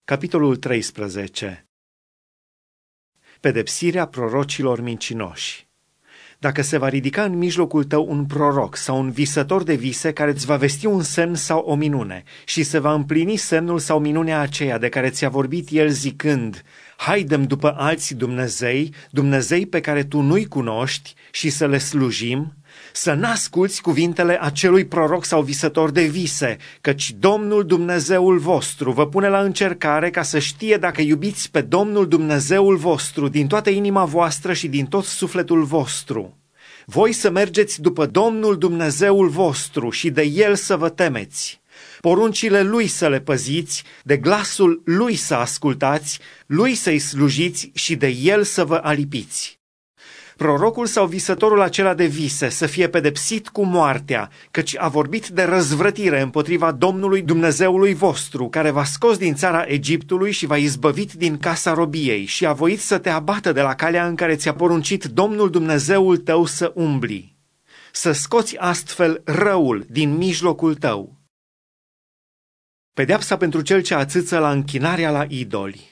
Capitolul 13. Pedepsirea prorocilor mincinoși. Dacă se va ridica în mijlocul tău un proroc sau un visător de vise care îți va vesti un semn sau o minune și se va împlini semnul sau minunea aceea de care ți-a vorbit el zicând: haidem după alți Dumnezei pe care tu nu-i cunoști și să le slujim, să n-asculți cuvintele acelui proroc sau visător de vise, căci Domnul Dumnezeul vostru vă pune la încercare ca să știe dacă iubiți pe Domnul Dumnezeul vostru din toată inima voastră și din tot sufletul vostru. Voi să mergeți după Domnul Dumnezeul vostru și de El să vă temeți. Poruncile Lui să le păziți, de glasul Lui să ascultați, Lui să-i slujiți și de El să vă alipiți. Prorocul sau visătorul acela de vise să fie pedepsit cu moartea, căci a vorbit de răzvrătire împotriva Domnului Dumnezeului vostru, care v-a scos din țara Egiptului și v-a izbăvit din casa robiei și a voit să te abată de la calea în care ți-a poruncit Domnul Dumnezeul tău să umbli. Să scoți astfel răul din mijlocul tău. Pedeapsa pentru cel ce ațâță la închinarea la idoli.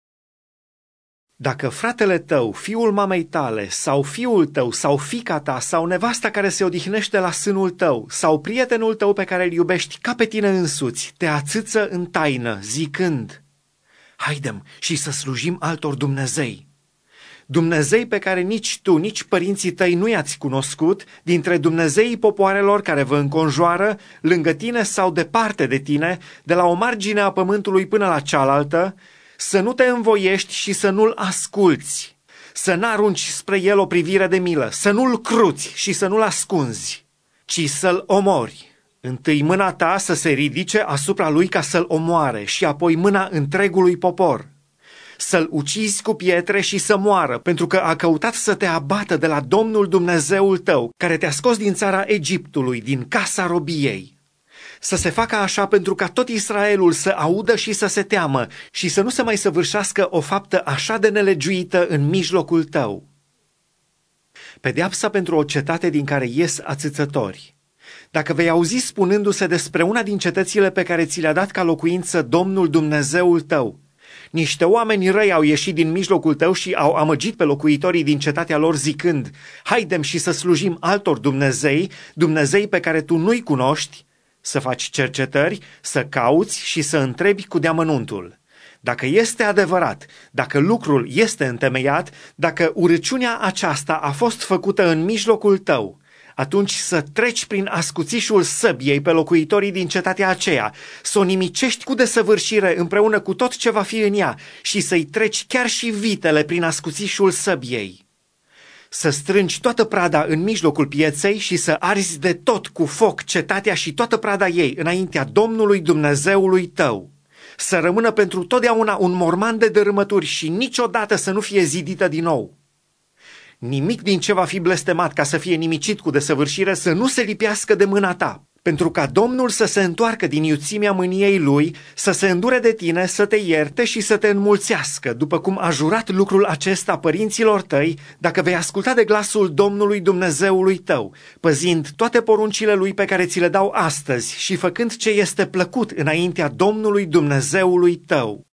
Dacă fratele tău, fiul mamei tale, sau fiul tău, sau fiica ta, sau nevasta care se odihnește la sânul tău, sau prietenul tău pe care îl iubești ca pe tine însuți, te ațâță în taină, zicând: haidem și să slujim altor Dumnezei pe care nici tu, nici părinții tăi nu i-ați cunoscut, dintre Dumnezeii popoarelor care vă înconjoară, lângă tine sau departe de tine, de la o margine a pământului până la cealaltă, să nu te învoiești și să nu-l asculți, să n-arunci spre el o privire de milă, să nu-l cruți și să nu-l ascunzi, ci să-l omori. Întâi mâna ta să se ridice asupra lui ca să-l omoare și apoi mâna întregului popor. Să-l ucizi cu pietre și să moară, pentru că a căutat să te abată de la Domnul Dumnezeul tău, care te-a scos din țara Egiptului, din casa robiei. Să se facă așa pentru ca tot Israelul să audă și să se teamă și să nu se mai săvârșească o faptă așa de nelegiuită în mijlocul tău. Pedeapsa pentru o cetate din care ies ațâțători. Dacă vei auzi spunându-se despre una din cetățile pe care ți le-a dat ca locuință Domnul Dumnezeul tău: niște oameni răi au ieșit din mijlocul tău și au amăgit pe locuitorii din cetatea lor zicând: haidem și să slujim altor Dumnezei pe care tu nu-i cunoști, să faci cercetări, să cauți și să întrebi cu deamănuntul. Dacă este adevărat, dacă lucrul este întemeiat, dacă urăciunea aceasta a fost făcută în mijlocul tău, atunci să treci prin ascuțișul săbiei pe locuitorii din cetatea aceea, să o nimicești cu desăvârșire împreună cu tot ce va fi în ea și să-i treci chiar și vitele prin ascuțișul săbiei. Să strângi toată prada în mijlocul pieței și să arzi de tot cu foc cetatea și toată prada ei înaintea Domnului Dumnezeului tău. Să rămână pentru totdeauna un morman de dărâmături și niciodată să nu fie zidită din nou. Nimic din ce va fi blestemat ca să fie nimicit cu desăvârșire să nu se lipească de mâna ta, pentru ca Domnul să se întoarcă din iuțimea mâniei Lui, să se îndure de tine, să te ierte și să te înmulțească, după cum a jurat lucrul acesta părinților tăi, dacă vei asculta de glasul Domnului Dumnezeului tău, păzind toate poruncile Lui pe care ți le dau astăzi și făcând ce este plăcut înaintea Domnului Dumnezeului tău.